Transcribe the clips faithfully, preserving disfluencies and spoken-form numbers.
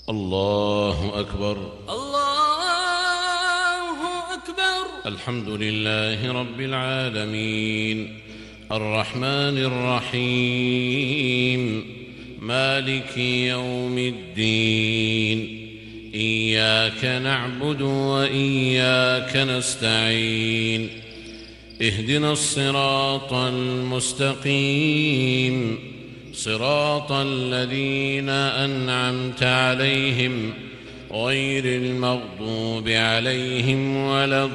الله أكبر. الله أكبر. الحمد لله رب العالمين الرحمن الرحيم مالك يوم الدين إياك نعبد وإياك نستعين اهدنا الصراط المستقيم صراط الذين أنعمت عليهم غير المغضوب عليهم ولا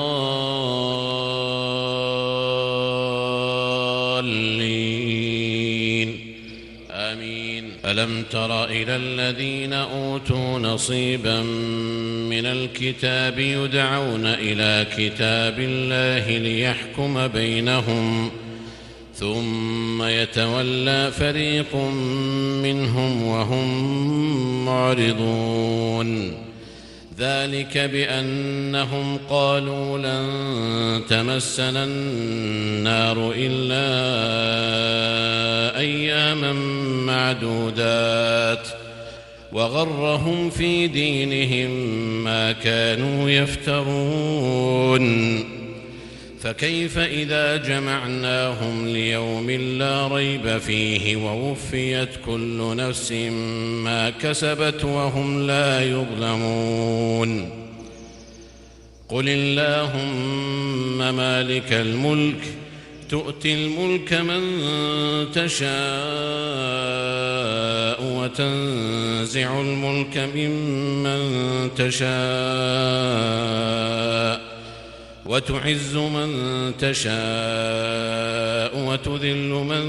الضالين آمين. ألم تر إلى الذين أوتوا نصيبا من الكتاب يدعون إلى كتاب الله ليحكم بينهم ثم يتولى فريق منهم وهم معرضون ذلك بأنهم قالوا لن تمسنا النار إلا أياما معدودات وغرهم في دينهم ما كانوا يفترون فكيف إذا جمعناهم ليوم لا ريب فيه ووفيت كل نفس ما كسبت وهم لا يظلمون قل اللهم مالك الملك تؤتي الملك من تشاء وتنزع الملك ممن تشاء وتعز من تشاء وتذل من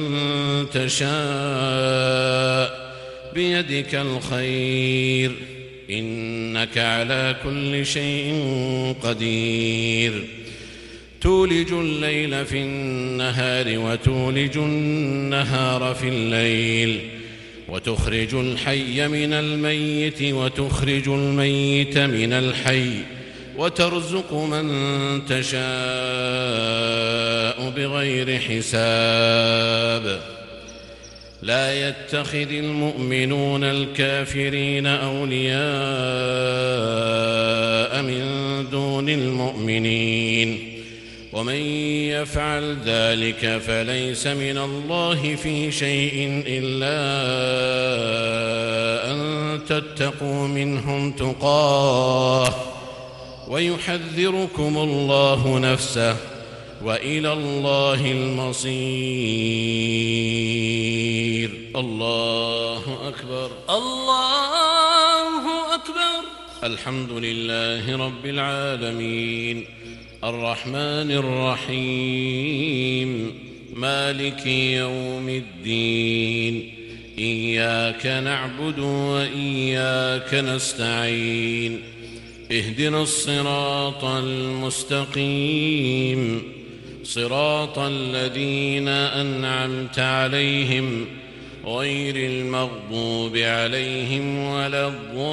تشاء بيدك الخير إنك على كل شيء قدير تولج الليل في النهار وتولج النهار في الليل وتخرج الحي من الميت وتخرج الميت من الحي وترزق من تشاء بغير حساب لا يتخذ المؤمنون الكافرين أولياء من دون المؤمنين ومن يفعل ذلك فليس من الله في شيء إلا أن تتقوا منهم تقاه ويحذركم الله نفسه وإلى الله المصير. الله أكبر. الله أكبر. الحمد لله رب العالمين الرحمن الرحيم مالك يوم الدين إياك نعبد وإياك نستعين اهدنا الصراط المستقيم صراط الذين أنعمت عليهم غير المغضوب عليهم ولا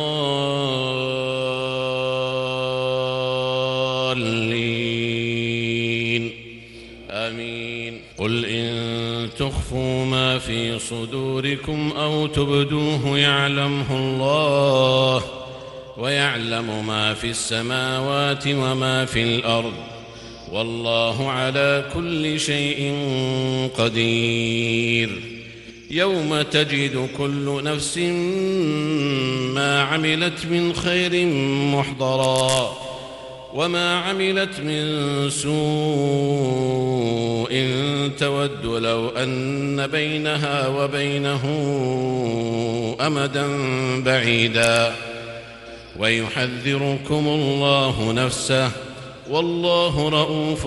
الضالين آمين. قل إن تخفوا ما في صدوركم أو تبدوه يعلمه الله ويعلم ما في السماوات وما في الأرض والله على كل شيء قدير يوم تجد كل نفس ما عملت من خير محضرا وما عملت من سوء تود لو أن بينها وبينه أمدا بعيدا ويحذركم الله نفسه والله رؤوف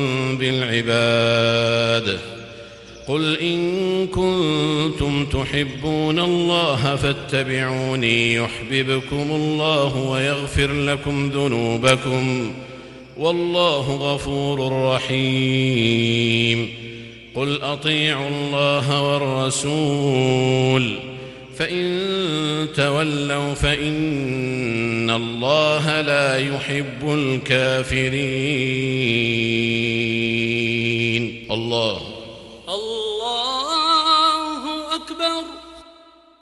بالعباد. قل إن كنتم تحبون الله فاتبعوني يحببكم الله ويغفر لكم ذنوبكم والله غفور رحيم. قل أطيعوا الله والرسول فإن تولوا فإن الله لا يحب الكافرين. الله الله أكبر.